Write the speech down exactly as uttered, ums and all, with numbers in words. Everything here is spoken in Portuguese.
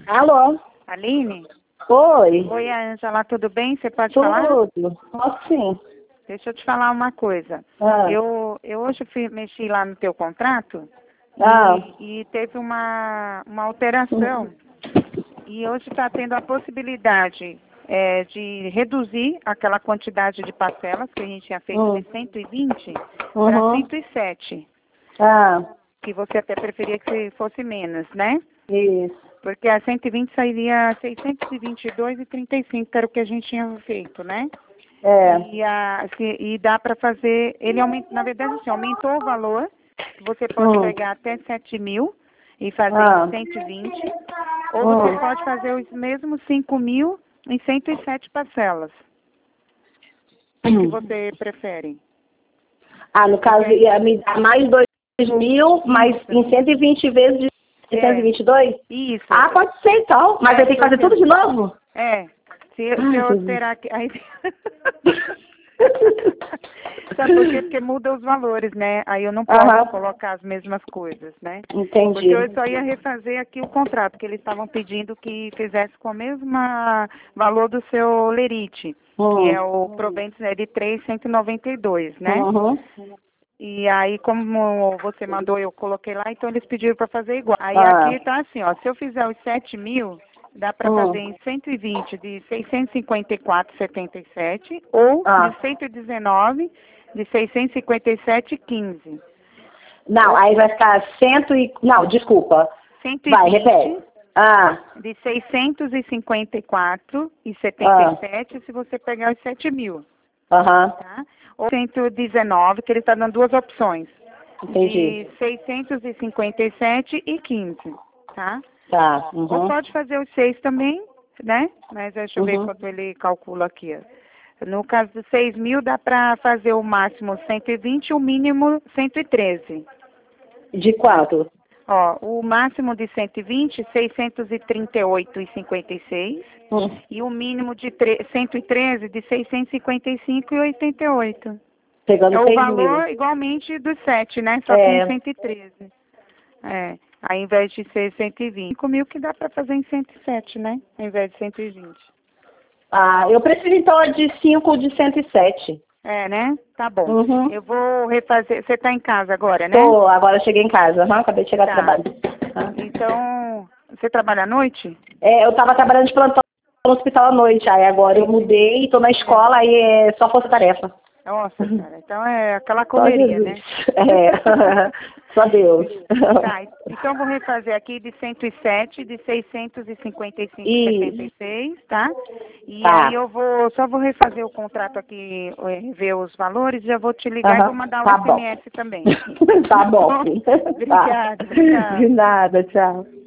Alô? Aline? Oi. Oi, Ângela, tudo bem? Você pode Tudo. falar? Posso sim. Deixa eu te falar uma coisa. Ah. Eu, eu hoje fui, mexi lá no teu contrato Ah. e, e teve uma, uma alteração. E hoje está tendo a possibilidade é, de reduzir aquela quantidade de parcelas que a gente tinha feito Hum. de cento e vinte para Uhum. cento e sete. Ah. Que você até preferia que fosse menos, né? Isso. Porque a cento e vinte sairia seiscentos e vinte e dois e trinta e cinco, que era o que a gente tinha feito, né? É. E, a, se, e dá para fazer, ele aumenta, na verdade, assim, aumentou o valor, que você pode Hum. pegar até sete mil e fazer Ah. em cento e vinte, ou você Hum. pode fazer os mesmos cinco mil em cento e sete parcelas. O que você prefere? Ah, no caso, Porque- ia me dar mais dois mil, mais Isso. em cento e vinte vezes de seiscentos e vinte e dois? Isso. Ah, pode ser então. Mas É, eu tenho que fazer porque- tudo de novo? É, se, se Ai, eu Jesus. esperar que... Aí... Sabe por quê? Porque muda os valores, né? Aí eu não posso Aham. colocar as mesmas coisas, né? Entendi. Porque eu só ia refazer aqui o contrato, que eles estavam pedindo que fizesse com o mesmo valor do seu lerite, que Hum. é o Proventes, né, de três mil cento e noventa e dois, né? Uhum. E aí, como você mandou, eu coloquei lá, então eles pediram para fazer igual. Aí Ah. aqui tá assim, ó, se eu fizer os sete mil, dá para Hum. fazer em cento e vinte de seiscentos e cinquenta e quatro vírgula setenta e sete ou Ah. de cento e dezenove de seiscentos e cinquenta e sete vírgula quinze. Não, aí vai ficar cento e... Não, desculpa. Vai, cento e vinte repete. Ah. de seiscentos e cinquenta e quatro vírgula setenta e sete se você pegar os sete mil, Aham. tá? Ou cento e dezenove, que ele está dando duas opções. Entendi. De seiscentos e cinquenta e sete e quinze, tá? Tá. Ou Uhum. pode fazer os seis também, né? Mas deixa eu ver Uhum. quanto ele calcula aqui. Ó. No caso dos seis mil, dá para fazer o máximo cento e vinte e o mínimo cento e treze. De quanto? Ó, o máximo de cento e vinte, seiscentos e trinta e oito vírgula cinquenta e seis. Hum. E o mínimo de tre- cento e treze, de seiscentos e cinquenta e cinco vírgula oitenta e oito. Pegando É o seis valor mil. igualmente dos sete, né? Só que em É. cento e treze. É. Aí, ao invés de ser cento e vinte. cinco mil que dá para fazer em cento e sete, né? Ao invés de cento e vinte. Ah, eu prefiro então a de cinco de cento e sete. É, né? Tá bom. Uhum. Eu vou refazer. Você tá em casa agora, né? Tô, agora eu cheguei em casa. Aham, acabei de chegar do Tá. trabalho. Ah. Então, você trabalha à noite? É, eu tava trabalhando de plantão no hospital à noite, aí agora eu mudei, tô na escola, aí é só força-tarefa. Nossa, cara. Então é aquela Só correria, Jesus. né? É, só Deus. Tá, então eu vou refazer aqui de cento e sete, de seiscentos e cinquenta e cinco vírgula setenta Isso. e seis, tá? E Tá. aí eu vou, só vou refazer o contrato aqui, eh, ver os valores, já vou te ligar e vou Aham, mandar um tá bom. S M S também. Tá bom. Obrigada, Tá. tchau. De nada, tchau.